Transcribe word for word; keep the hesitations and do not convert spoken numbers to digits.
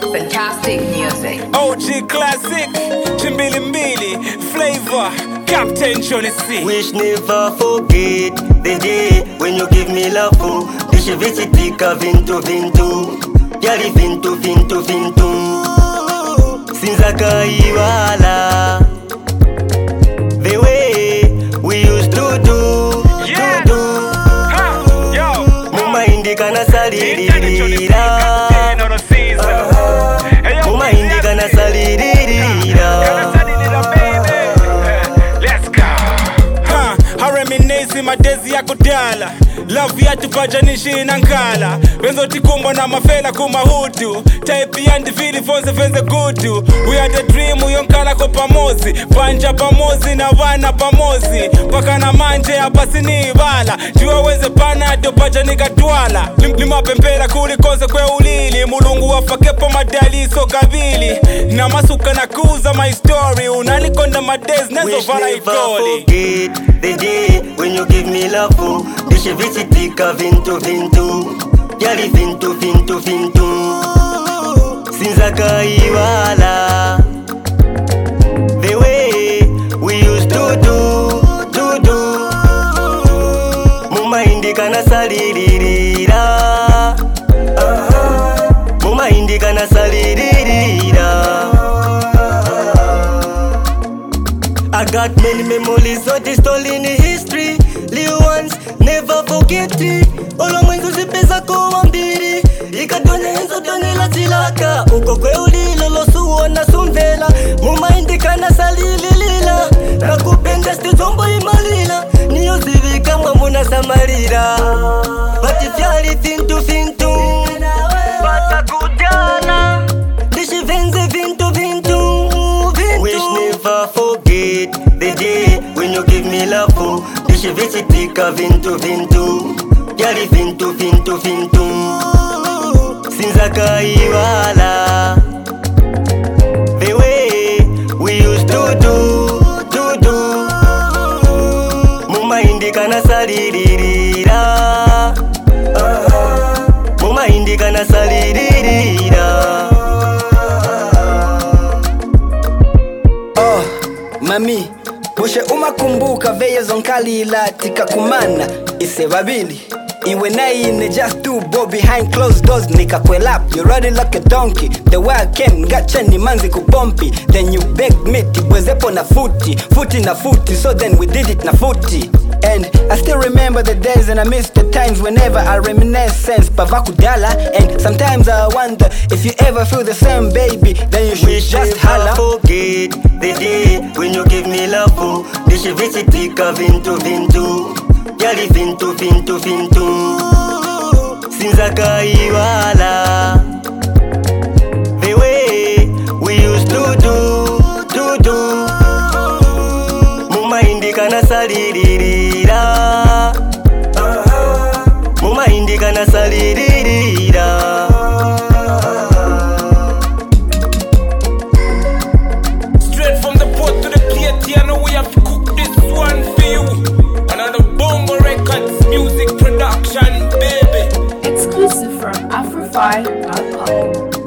fantastic music. O G Classic, Chimbili Mbili, Flavor, Captain Johnny C. Wish never forget the day when you give me love. Dishe visitika vintu vintu, yali vintu vintu vintu. Sinza kaiwala the way we used to do, Yeah. to do. Ha, yo. Muma indika na salirira, muma indika na salirira. I reminisce my days ya kudala. Love ya tupajanishi na nkala. Benzo tikumbo na mafela kumahudu. Type ya ndivili fonze fenze gudu. We are the dream uyonkala kwa pamozi. Panja pamozi na wana pamozi. Paka na manje hapa sini ibala. Jua weze pana dopaja nikatwala. Lima pempela kulikoze kwe ulili. Mulungu wafakepo madali so kabili. Na masuka na kuza my story. Unalikonda my days nezo Wish vala never ikoli. forget the day when you give me love. Dishe visitika vintu vintu, yali vintu vintu vintu. Sinza kaiwala the way we used to do, to do. Muma indika na salirira, muma indika na salirira. I got many memories of this stolen in history. Little ones, never forget it. Olo mwengu zipeza kuwa mbiri. Ikadone enzo done la tilaka. Uko kwe ulilo lo suo na sumvela. Muma indika na salililila. Nakupenda sti zombo imalila. Niyo zivika mwamuna samarira. Bati fyali fintu fintu. Bata kudana. Dishi venze vintu vintu. Wish never forget the day when you give me love. Dishe visitika vintu vintu, yali vintu vintu vintu. Sinza kaiwala the way we used to do, to do. Muma indika na salirira, muma indika na salirira. Mami, bushe umakumbuka veyo zonkali ilatika kumana ise babili. Iwe naine just two bo behind closed doors nikakwelap. You ride it like a donkey. The way I came gacha ni manzi kupompi. Then you begged me tibwezepo na futi, futi na futi. So then we did it na futi. And I still remember the days and I miss the times whenever I reminiscence pavakudala. And sometimes I wonder if you ever feel the same, baby. Then you should Wish just never holla. forget the day when you give me love. Dishe visitika vintu vintu, yali vintu vintu vintu. Sinza kaiwala the way we used to do, to do. Muma indika na salirira, muma indika na salirira. Straight from the pot to the plate, you know we have to cook this one for you. Another Bongo Records music production, baby. Exclusive from Afrofy dot com.